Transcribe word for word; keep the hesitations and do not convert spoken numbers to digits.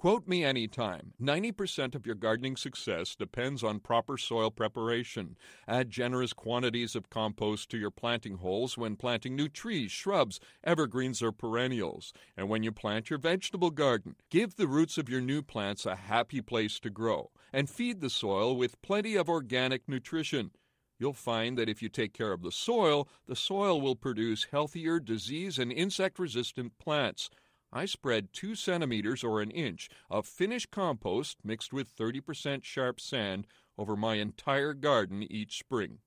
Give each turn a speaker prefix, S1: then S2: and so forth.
S1: Quote me anytime. ninety percent of your gardening success depends on proper soil preparation. Add generous quantities of compost to your planting holes when planting new trees, shrubs, evergreens, or perennials. And when you plant your vegetable garden, give the roots of your new plants a happy place to grow. And feed the soil with plenty of organic nutrition. You'll find that if you take care of the soil, the soil will produce healthier, disease- and insect-resistant plants. I spread two centimeters or an inch of finished compost mixed with thirty percent sharp sand over my entire garden each spring.